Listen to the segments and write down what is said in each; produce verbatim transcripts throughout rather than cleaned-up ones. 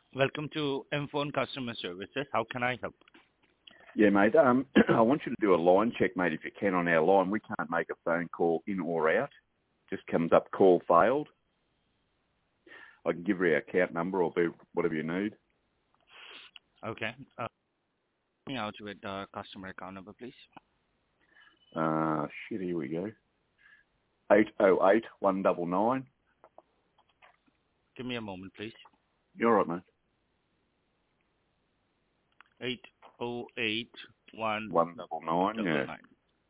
Welcome to M Phone Customer Services. How can I help? Yeah, mate. Um, I want you to do a line check, mate, if you can, on our line. We can't make a phone call in or out. Just comes up call failed. I can give you our account number or be whatever you need. Okay. Uh, me out with the customer account number, please. Uh, shit, here we go. eight oh eight, one nine nine. Give me a moment, please. You're right, mate. eight oh eight, one one nine nine, yeah. nine.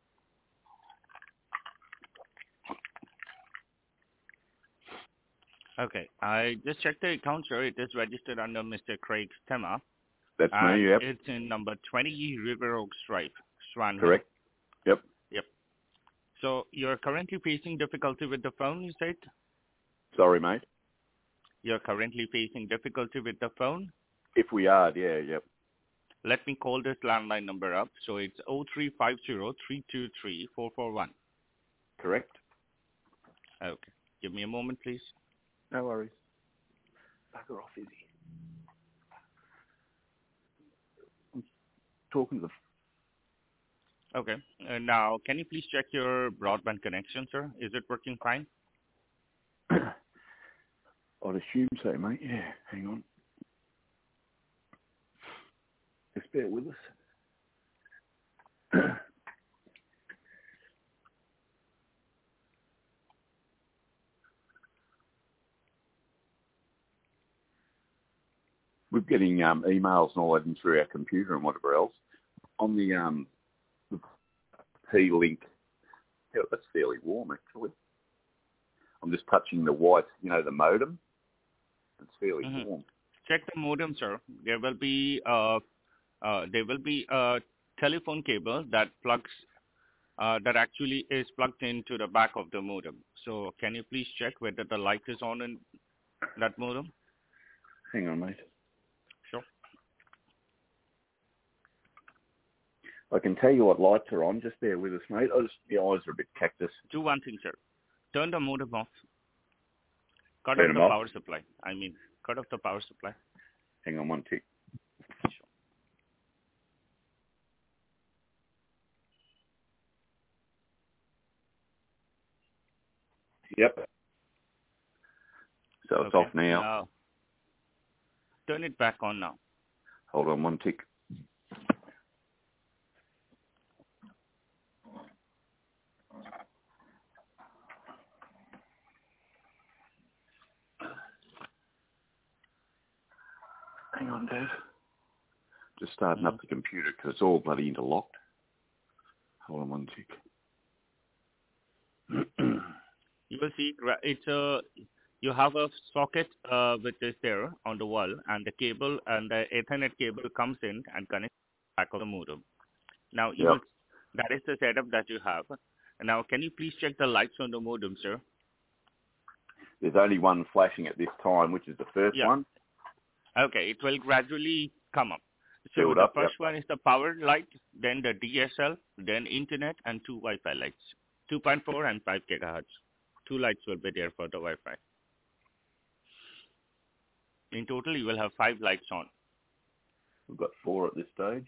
Okay. I just checked the account, sir. It is registered under Mister Craig Stemmer. That's and me, yep. It's in number twenty River Oaks Drive, Swan Hill. Correct. Yep. Yep. So you're currently facing difficulty with the phone, you said? Sorry, mate. You're currently facing difficulty with the phone? If we are, yeah, yep. Let me call this landline number up. So it's oh three five zero, three two three, four four one. Correct. Okay. Give me a moment, please. No worries. Bugger off, is he? I'm talking to the... Okay. Uh, now, can you please check your broadband connection, sir? Is it working fine? I'd assume so, mate. Yeah, hang on. Just bear with us. We're getting um, emails and all that in through our computer and whatever else. On the, um, the P-Link, yeah, that's fairly warm, actually. I'm just touching the white, you know, the modem. It's fairly Mm-hmm. warm. Check the modem, sir. There will be uh, uh, there will be a telephone cable that plugs uh, that actually is plugged into the back of the modem. So can you please check whether the light is on in that modem? Hang on, mate. Sure. I can tell you what lights are on. Just bear with us, mate. I just, the eyes are a bit cactus. Do one thing, sir. Turn the modem off. Cut Turn off them the off. power supply. I mean, cut off the power supply. Hang on one tick. Sure. Yep. So it's Okay. off now. Now, turn it back on now. Hold on one tick. Hang on, Dad. Just starting Mm-hmm. up the computer because it's all bloody interlocked. Hold on one tick. You will see gra- it's a you have a socket uh, which is there on the wall, and the cable and the Ethernet cable comes in and connects back of the modem. Now you Yep. will that is the setup that you have. Now can you please check the lights on the modem, sir? There's only one flashing at this time, which is the first Yeah. one. Okay, it will gradually come up. So Filled the up, first yep. one is the power light, then the D S L, then internet, and two Wi-Fi lights, two point four and five gigahertz. Two lights will be there for the Wi-Fi. In total, you will have five lights on. We've got four at this stage.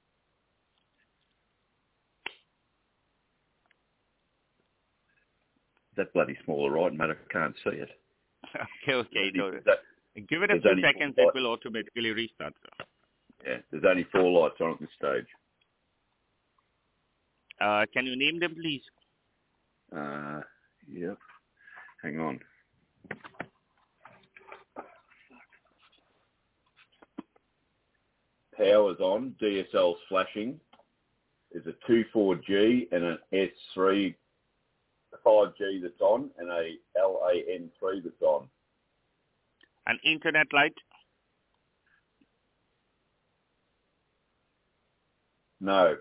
That bloody small, right, mate? I can't see it. okay, okay. There's So only, that, give it a there's few only seconds. four It lights. will automatically restart. Yeah, there's only four lights on at this stage. Uh, can you name them, please? Uh, yep. Hang on. Power's on. D S L's flashing. There's a two four G and an S three five G that's on and a L A N three that's on. An internet light. No.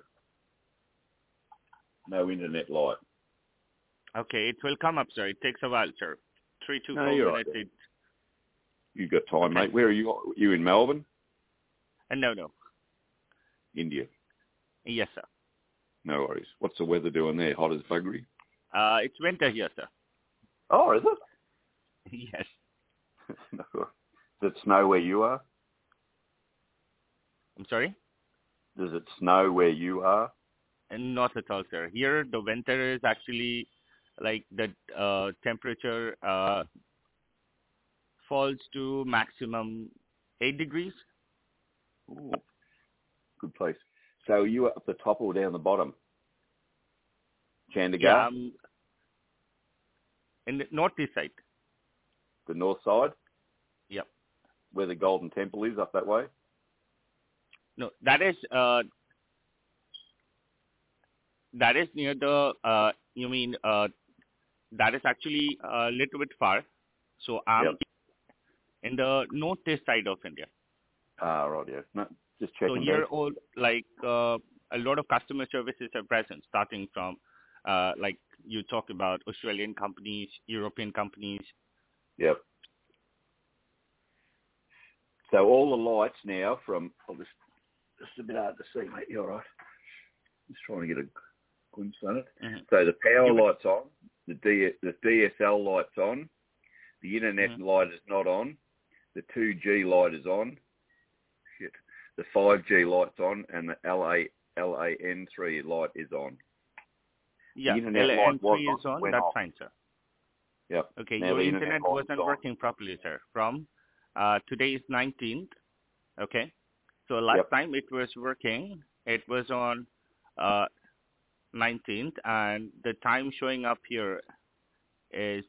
No internet light. Okay, it will come up, sir. It takes a while, sir. Three to No, four you're minutes. right. It, You got time, okay. mate. Where are you? You in Melbourne? uh, no, no. India. Yes, sir. No worries. What's the weather doing there? Hot as buggery? Uh, it's winter here, sir. Oh, is it? yes. No. Does it snow where you are? sorry? Does it snow where you are? And not at all, sir. Here, the winter is actually like the uh, temperature uh, falls to maximum eight degrees. Ooh, good place. So are you up the top or down the bottom? Chandigarh? Yeah, um, in the northeast side. The north side? Yep. Where the Golden Temple is, up that way? No, that is uh, that is near the. Uh, you mean uh, that is actually a little bit far. So I'm Yep. in the northeast side of India. Ah, right, yeah. No, just So checking. here, Dave. all like uh, a lot of customer services are present, starting from uh, like you talk about Australian companies, European companies. Yep. So all the lights now from, oh, this, this is a bit hard to see, mate. You're all right. Just trying to get a glimpse on it. Mm-hmm. So the power You would- light's on, the D, the D S L light's on, the internet Mhm. light is not on, the two G light is on, shit, the five G light's on, and the L A L A N three light is on. Yeah, The internet L A N light was three is on, on. went That's off. fine, sir. Yep. Okay, Now your the internet internet light is wasn't on. working properly, sir. From uh, today is nineteenth. Okay, so last Yep. time it was working. It was on uh, nineteenth, and the time showing up here is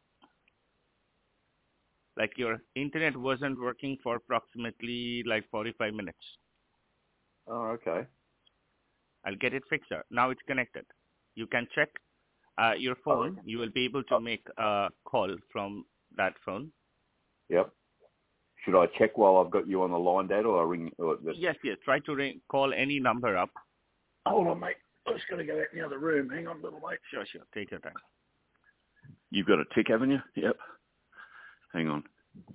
like your internet wasn't working for approximately like forty-five minutes. Oh, okay. I'll get it fixed, sir. Now it's connected. You can check uh, your phone. You will be able to make a call from that phone. Yep. Should I check while I've got you on the line, Dad, or I ring? Or the... Yes, yes. Try to ring, call any number up. Hold on, mate. I'm just going to go out in the other room. Hang on, little mate. Sure, sure. Take your time. You've got a tick, haven't you? Yep. Hang on.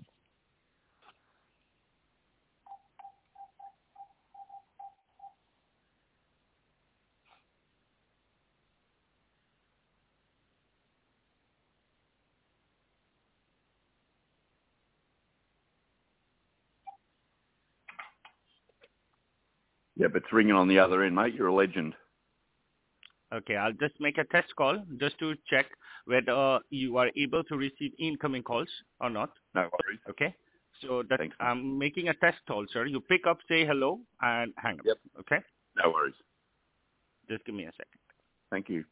Yep, it's ringing on the other end, mate. You're a legend. Okay, I'll just make a test call just to check whether you are able to receive incoming calls or not. No worries. Okay? So that Thanks, mate. I'm making a test call, sir. You pick up, say hello, and hang up. Yep. Okay? No worries. Just give me a second. Thank you.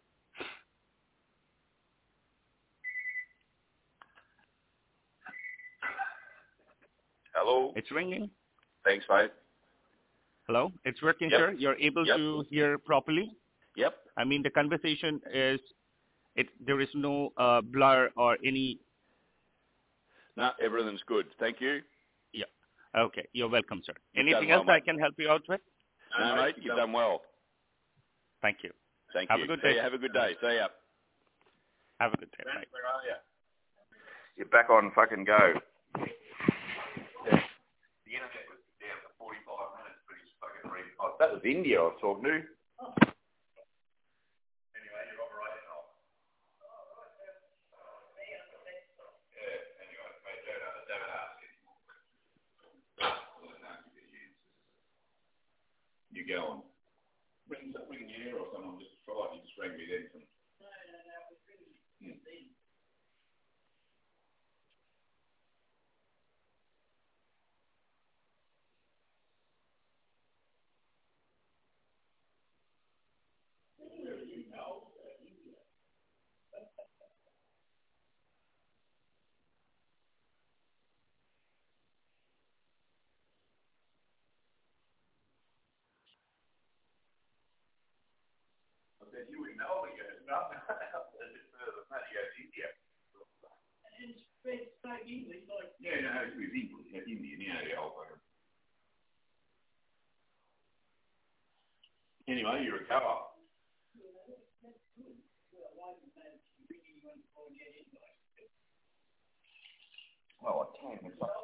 Hello. It's ringing. Thanks, mate. Hello? It's working, Yep. sir. You're able Yep. to hear properly? Yep. I mean, the conversation is, it. there is no uh, blur or any. No, everything's good. Thank you. Yeah. Okay. You're welcome, sir. You've Anything done else well, I can help you out with? No, mate, you've done well. Thank you. Thank Have you. a good See day. you. Have a good day. See ya. Have a good day. Bye. Where are you? You're back on fucking go. Yeah. The internet was down for forty-five minutes, but it's fucking re- oh, that was India I was talking to. Anyway, you're operating off. Yeah, anyway, mate, don't, uh, don't ask anymore. Well, no, you get answers. You go on. Ring, ring here or someone just tried, you just rang me then from... Hmm. I said, you would know me. He goes, no, no, a bit further than that. He goes, India. And it's like English, like... Yeah, no, it was English. That's Indian, you know, the whole fucking... Anyway, you recover. Well, I can. It's like...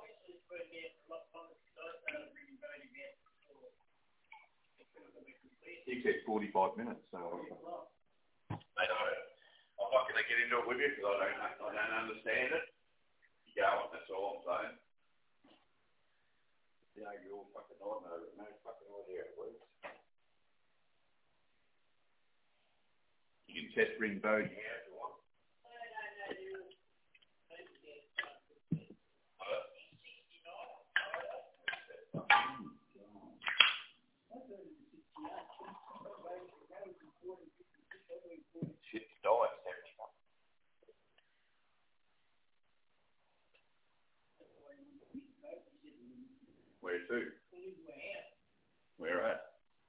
He said forty-five minutes, so... Mate, I, I'm not going to get into it with you because I don't, I don't understand it. You go on, that's all I'm saying. The You can test ring Bodie out if you want. Shit, died. Where to? Where at?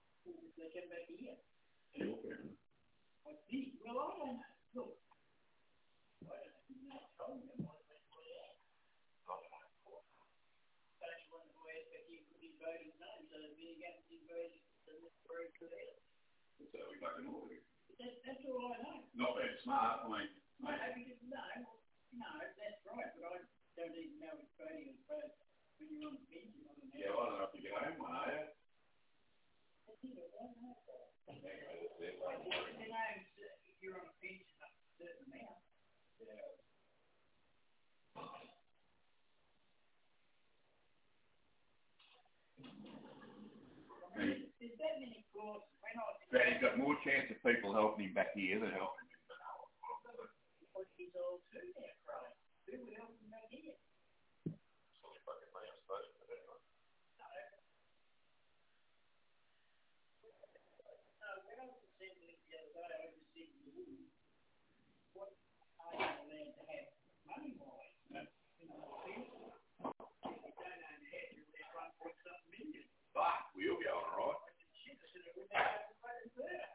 So we fucking all do. That's all I know. Not being smart, I mean. No, because no, no, that's right, but I don't even know it's voting as well. When you're on the bench, you're on the bench. Yeah, I don't know if you get home one, are you? I think it was, no. Anyway, that's it. I think you know, if you're on a bench up a certain amount. Yeah. Hey. There's that many courses. But he's got more chance of people helping him back here than helping him. Because he's all too there, right? Who would help him back here? Silly fucking me, I suppose, but anyway. No. No, when I was assembling the other day, I was thinking, what are you allowed to have money-wise? No. In the field? If you don't own a head, you're there one point something million. Fuck, we'll be all right. Shit, I said it wouldn't have to pay it there.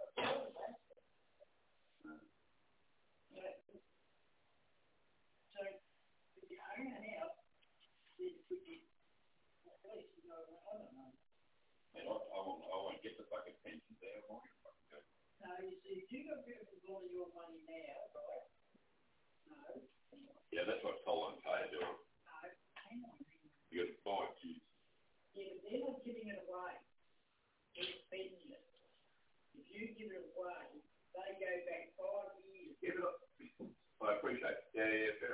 So, if you own a house, then could you, at least, you know, I don't know. Man, I, I, won't, I won't get the fucking pensions there, I won't fucking go. No, you see, if you got rid of a lot of your money now, right? No. Yeah, that's what Colin Pay do. No, hang on. You got to buy it, geez. Yeah, but they're not giving it away. They're spending it. If you give it away, they go back five years. Give it up. I appreciate it. Yeah, yeah, fair